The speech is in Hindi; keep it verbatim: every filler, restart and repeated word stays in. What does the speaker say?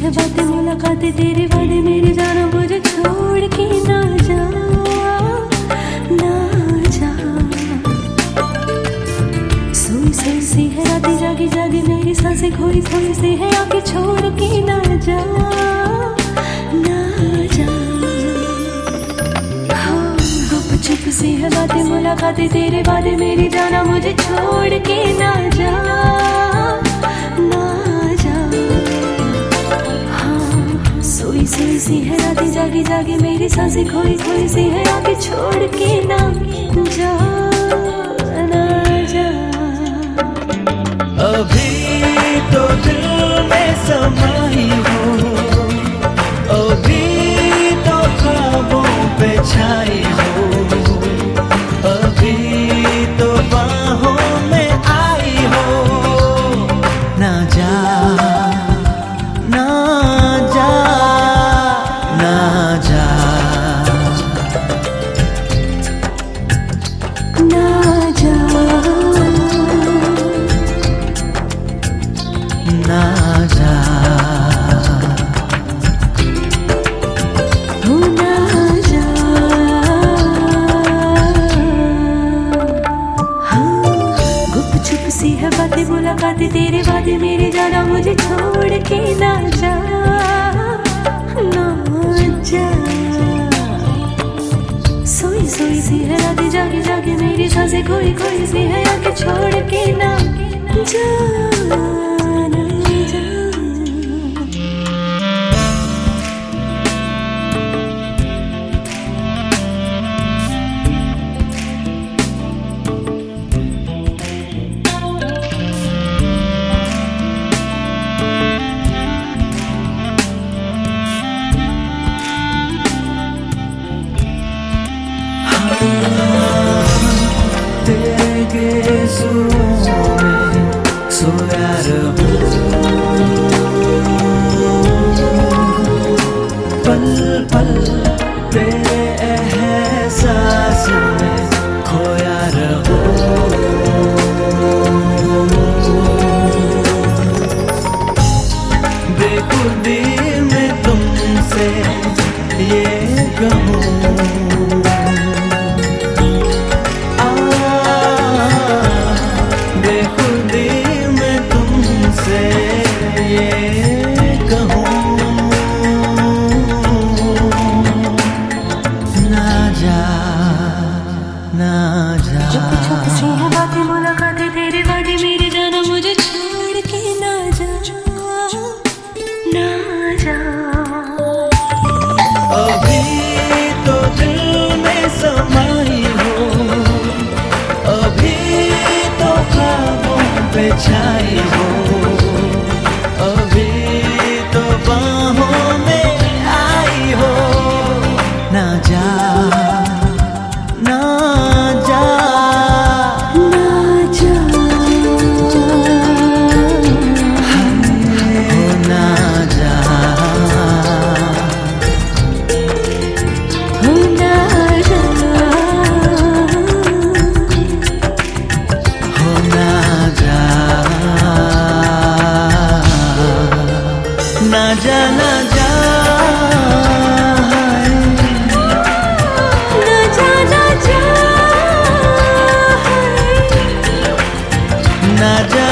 है बातें मुलाकातें तेरे वादे मेरे जाना मुझे छोड़ के ना जा ना जा। सोई सोई सी है रातें जागी जागी मेरी सांसें खोई खोई सी है आके छोड़ के ना जा ना जा। हाँ गुप चुप सी है बातें मुलाकातें तेरे वादे मेरी जाना मुझे छोड़ के ना जा ना जा। हाँ सोई सोई सी है रातें जागी जागी मेरी सांसें खोई खोई सी है आके छोड़ के ना जा ना जा। अभी तो दिल में समाई हो, अभी तो ख्वाबों पे छाई हो, अभी तो बाहों में आई हो। ना जा ना जा ना जा ना जा ना जा हो ना जा। हाँ गुप चुप सी है बातें मुलाकातें तेरे वादे मेरे जाना मुझे छोड़ के ना जा ना जा। सोई सोई सी है रातें जागी जागी मेरी सांसें खोई खोई सी है आके छोड़ के ना जा ना जा। तेरे गेज़ों में सोया रहूं, पल पल तेरे एहसास में खोया रहूं। बेखुदी में तुमसे ये कहूं, चुप चुप सी है बातें मुलाकातें तेरे वादे मेरे जाना मुझे छोड़ के ना जा ना जा। अभी तो दिल में समाई हो, अभी तो ख्वाबों पे छाई हो, अभी तो बाहों में आई हो। ना जा ना जा ना जा हो ना जा हो ना जा हो ना जा ना जा ना जा ना जा ना जा ना जा